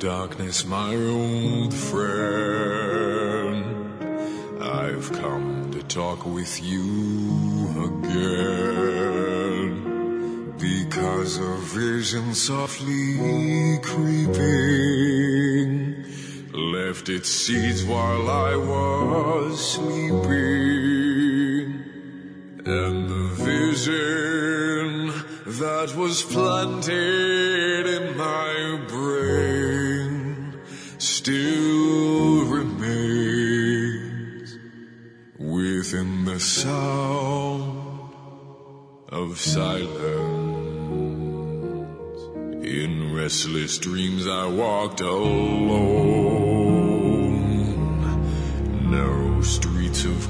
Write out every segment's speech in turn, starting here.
darkness, my old friend, I've come to talk with you again, because a vision softly creeping left its seeds while I was sleeping, and the vision that was planted in my brain still remains within the sound of silence. In restless dreams I walked alone, narrow streets of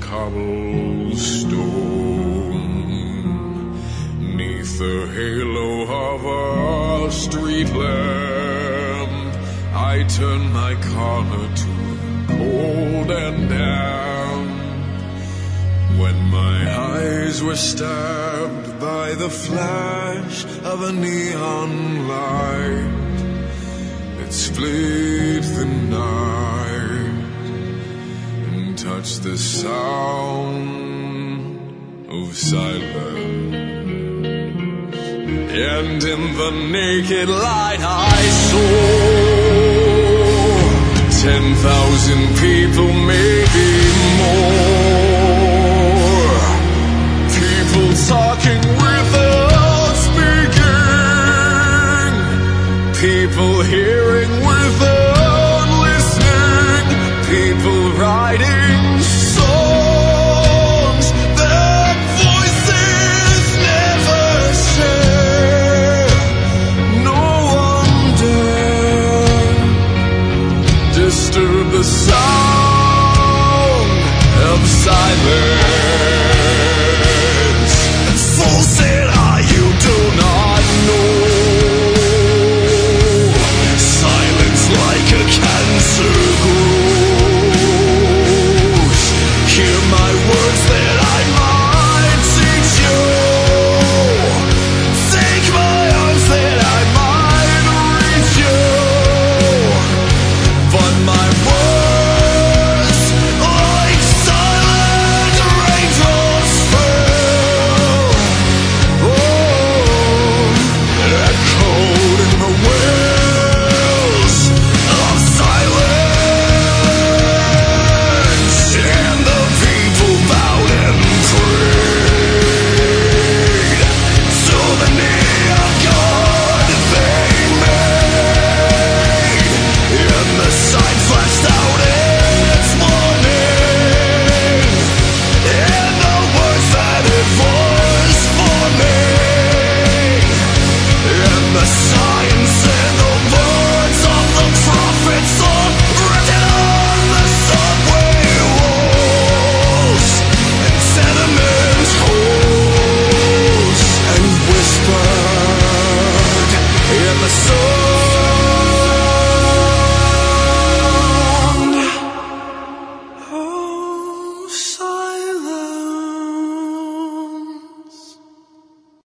cobblestone, neath the halo of a street lamp, I turned my corner to the cold and damp, when my eyes were stabbed by the flash of a neon light that split the night and touched the sound of silence. And in the naked light I saw 10,000 people, maybe more, people talking without speaking, people hearing without listening, people writing songs that voices never share. No one dare disturb the sound of silence. And fools said, you do not know. Silence like a cancer grows. Hear my words that I might teach you. Take my arms that I might reach you. But my words, like silent raindrops, fell. Echoed in the wells of silence, and the people bowed and prayed to the neon god they made, and the sign flashed out its warning, and the words that it was forming, and the signs and the words of the prophets are written on the subway walls and tenement halls, and whispered in the soul